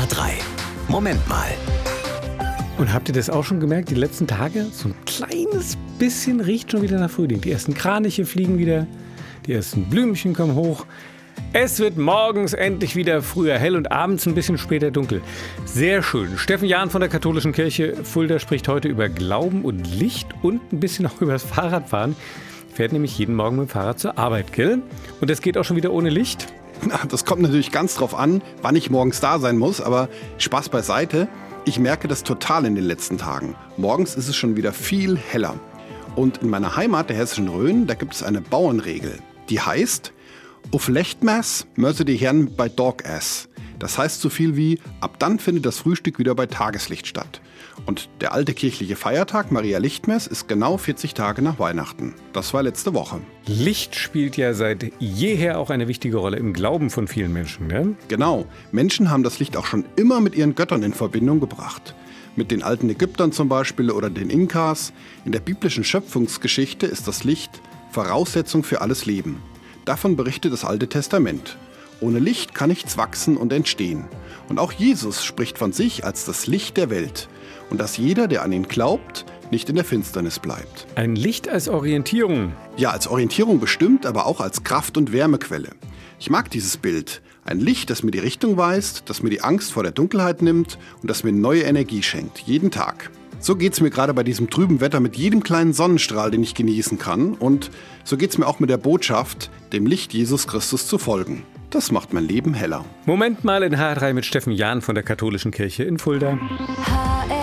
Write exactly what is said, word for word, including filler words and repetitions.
drei. Moment mal. Und habt ihr das auch schon gemerkt, die letzten Tage? So ein kleines bisschen riecht schon wieder nach Frühling. Die ersten Kraniche fliegen wieder, die ersten Blümchen kommen hoch. Es wird morgens endlich wieder früher hell und abends ein bisschen später dunkel. Sehr schön. Steffen Jahn von der Katholischen Kirche Fulda spricht heute über Glauben und Licht und ein bisschen auch über das Fahrradfahren. Fährt nämlich jeden Morgen mit dem Fahrrad zur Arbeit, gell? Und das geht auch schon wieder ohne Licht? Na, das kommt natürlich ganz drauf an, wann ich morgens da sein muss, aber Spaß beiseite. Ich merke das total in den letzten Tagen. Morgens ist es schon wieder viel heller. Und in meiner Heimat, der hessischen Rhön, da gibt es eine Bauernregel. Die heißt, auf Lechtmers mösse die Herren bei Dog-Ass. Das heißt so viel wie, ab dann findet das Frühstück wieder bei Tageslicht statt. Und der alte kirchliche Feiertag Maria Lichtmess ist genau vierzig Tage nach Weihnachten. Das war letzte Woche. Licht spielt ja seit jeher auch eine wichtige Rolle im Glauben von vielen Menschen, ne? Genau. Menschen haben das Licht auch schon immer mit ihren Göttern in Verbindung gebracht. Mit den alten Ägyptern zum Beispiel oder den Inkas. In der biblischen Schöpfungsgeschichte ist das Licht Voraussetzung für alles Leben. Davon berichtet das Alte Testament. Ohne Licht kann nichts wachsen und entstehen. Und auch Jesus spricht von sich als das Licht der Welt. Und dass jeder, der an ihn glaubt, nicht in der Finsternis bleibt. Ein Licht als Orientierung. Ja, als Orientierung bestimmt, aber auch als Kraft- und Wärmequelle. Ich mag dieses Bild. Ein Licht, das mir die Richtung weist, das mir die Angst vor der Dunkelheit nimmt und das mir neue Energie schenkt, jeden Tag. So geht's mir gerade bei diesem trüben Wetter mit jedem kleinen Sonnenstrahl, den ich genießen kann. Und so geht's mir auch mit der Botschaft, dem Licht Jesus Christus zu folgen. Das macht mein Leben heller. Moment mal in H drei mit Steffen Jahn von der Katholischen Kirche in Fulda. H R